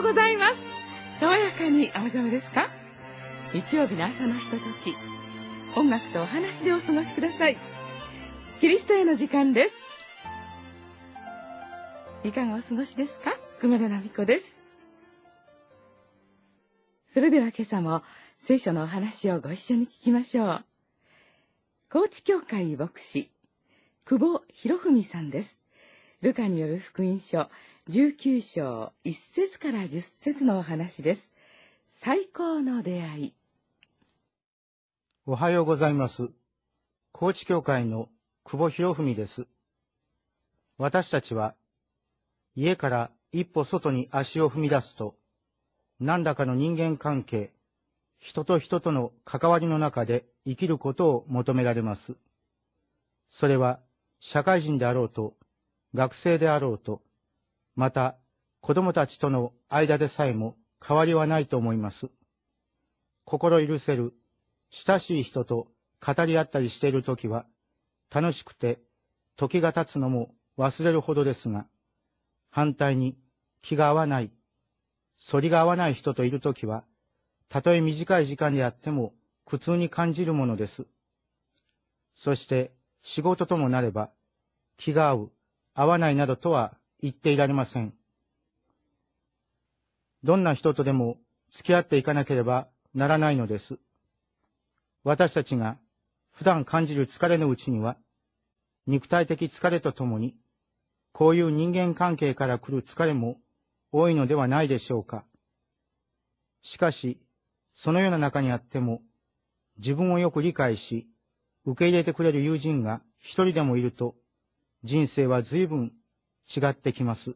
ございます。爽やかにお目覚めですか？日曜日の朝のひととき、音楽とお話でお過ごしください。キリストへの時間です。いかがお過ごしですか？熊田奈美子です。それでは今朝も聖書のお話をご一緒に聞きましょう。高知教会牧師、久保博文さんです。ルカによる福音書19章1節から10節のお話です。最高の出会い。 おはようございます。高知教会の久保博文です。私たちは家から一歩外に足を踏み出すと、何らかの人間関係、人と人との関わりの中で生きることを求められます。それは社会人であろうと、学生であろうと、また子供たちとの間でさえも変わりはないと思います。心許せる、親しい人と語り合ったりしているときは、楽しくて時が経つのも忘れるほどですが、反対に気が合わない、反りが合わない人といるときは、たとえ短い時間であっても苦痛に感じるものです。そして仕事ともなれば、気が合う、合わないなどとは言っていられません。どんな人とでも付き合っていかなければならないのです。私たちが普段感じる疲れのうちには、肉体的疲れとともに、こういう人間関係から来る疲れも多いのではないでしょうか。しかし、そのような中にあっても、自分をよく理解し、受け入れてくれる友人が一人でもいると、人生は随分違ってきます。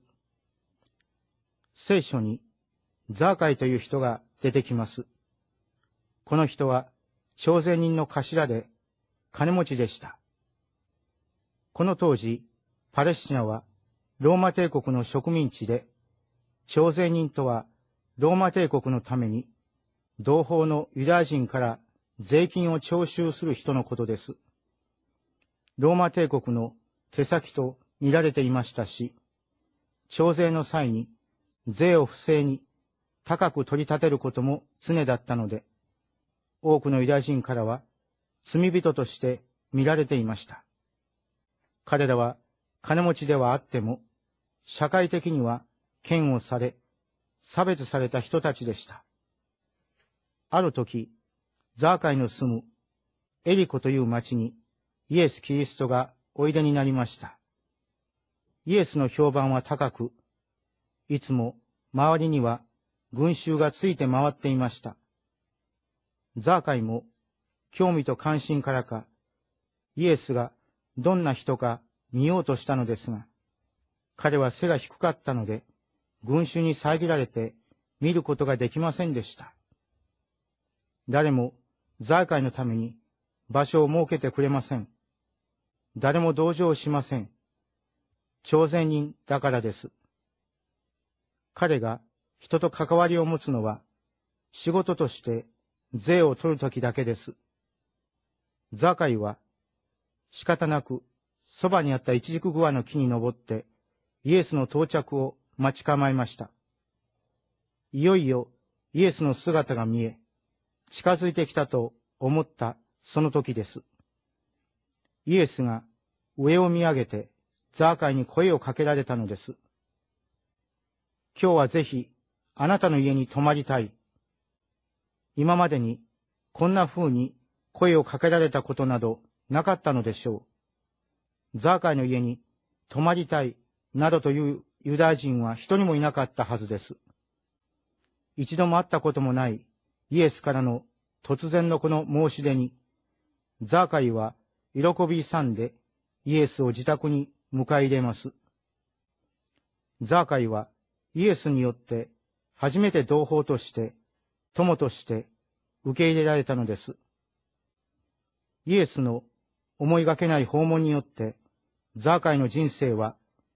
聖書に、ザーカイという人が出てきます。この人は、徴税人の頭で、金持ちでした。この当時、パレスチナは、ローマ帝国の植民地で、徴税人とは、ローマ帝国のために、同胞のユダヤ人から税金を徴収する人のことです。ローマ帝国の手先と見られていましたし、徴税の際に税を不正に高く取り立てることも常だったので、多くのユダヤ人からは罪人として見られていました。彼らは金持ちではあっても、社会的には嫌悪され、差別された人たちでした。ある時、ザーカイの住むエリコという町にイエス・キリストがおいでになりました。イエスの評判は高く、いつも周りには群衆がついて回っていました。ザーカイも興味と関心からか、イエスがどんな人か見ようとしたのですが、彼は背が低かったので、群衆に遮られて見ることができませんでした。誰もザーカイのために場所を設けてくれません。誰も同情しません。徴税人だからです。彼が人と関わりを持つのは仕事として税を取るときだけです。ザーカイは仕方なくそばにあったイチジクグアの木に登ってイエスの到着を待ち構えました。いよいよイエスの姿が見え、近づいてきたと思ったその時です。イエスが上を見上げてザーカイに声をかけられたのです。今日はぜひあなたの家に泊まりたい。今までにこんな風に声をかけられたことなどなかったのでしょう。ザーカイの家に泊まりたいなどというユダヤ人は一人もいなかったはずです。一度も会ったこともないイエスからの突然のこの申し出に、ザーカイは喜び勇んでイエスを自宅に迎え入れます。ザーカイはイエスによって初めて同胞として、友として受け入れられたのです。イエスの思いがけない訪問によって、ザーカイの人生は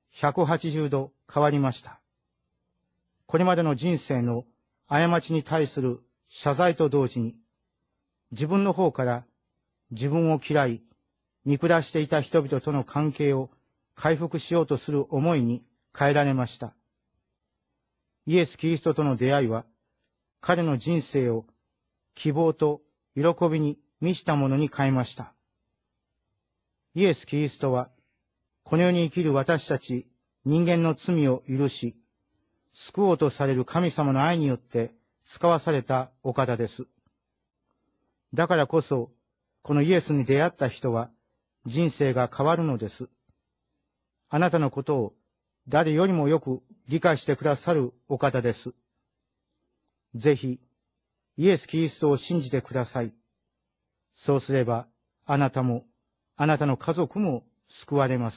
180度変わりました。これまでの人生の過ちに対する謝罪と同時に、自分の方から自分を嫌い、見下していた人々との関係を回復しようとする思いに変えられました。 イエス・キリストとの出会いは、彼の人生を希望と喜びに満ちたものに変えました。イエス・キリストは、この世に生きる私たち人間の罪を許し、救おうとされる神様の愛によって使わされたお方です。だからこそ、このイエスに出会った人は人生が変わるのです。あなたのことを誰よりもよく理解してくださるお方です。ぜひ、イエス・キリストを信じてください。そうすれば、あなたも、あなたの家族も救われます。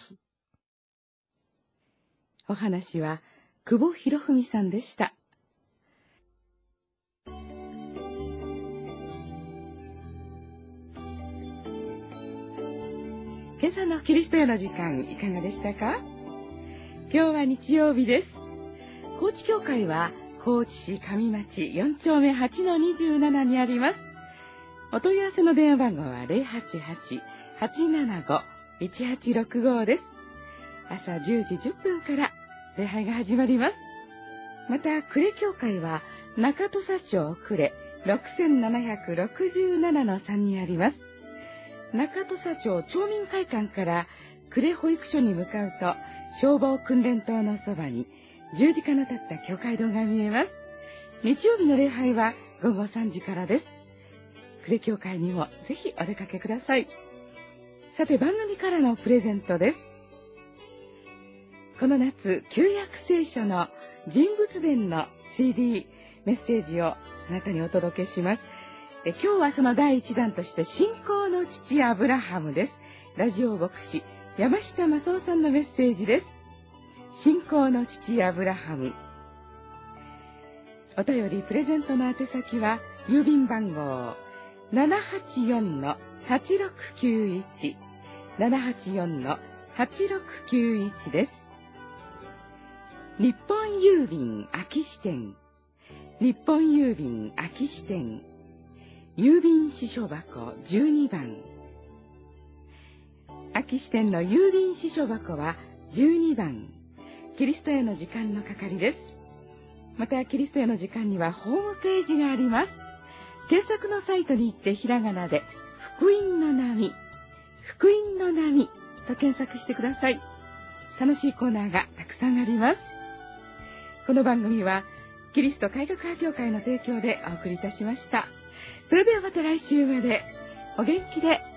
お話は、久保博文さんでした。今朝のキリストへの時間、いかがでしたか？今日は日曜日です。高知教会は、高知市上町4丁目8-27にあります。お問い合わせの電話番号は 088-875-1865 です。朝10時10分から礼拝が始まります。また、呉教会は中土佐町呉 6767-3 にあります。中土佐町町民会館から呉保育所に向かうと、消防訓練棟のそばに十字架の立った教会堂が見えます。日曜日の礼拝は午後3時からです。呉教会にもぜひお出かけください。さて、番組からのプレゼントです。この夏、旧約聖書の人物伝の CD メッセージをあなたにお届けします。今日はその第1弾として信仰の父アブラハムです。ラジオ牧師山下正夫さんのメッセージです。信仰の父アブラハム。お便りプレゼントの宛先は郵便番号 784-8691 784-8691 です。日本郵便安芸支店、日本郵便安芸支店、郵便支所箱12番。安芸支店の郵便支所箱は12番。キリストへの時間の係です。また、キリストへの時間にはホームページがあります。検索のサイトに行ってひらがなで福音の波、福音の波と検索してください。楽しいコーナーがたくさんあります。この番組はキリスト改革派教会の提供でお送りいたしました。それではまた来週までお元気で